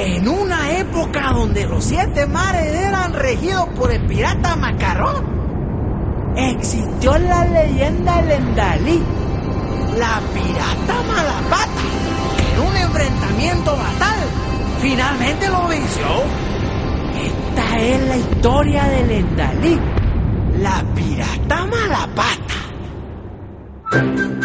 En una época donde los 7 mares eran regidos por el pirata Macarrón, existió la leyenda Lendalí, la pirata Malapata, que en un enfrentamiento fatal finalmente lo venció. Esta es la historia de Lendalí, la pirata Malapata.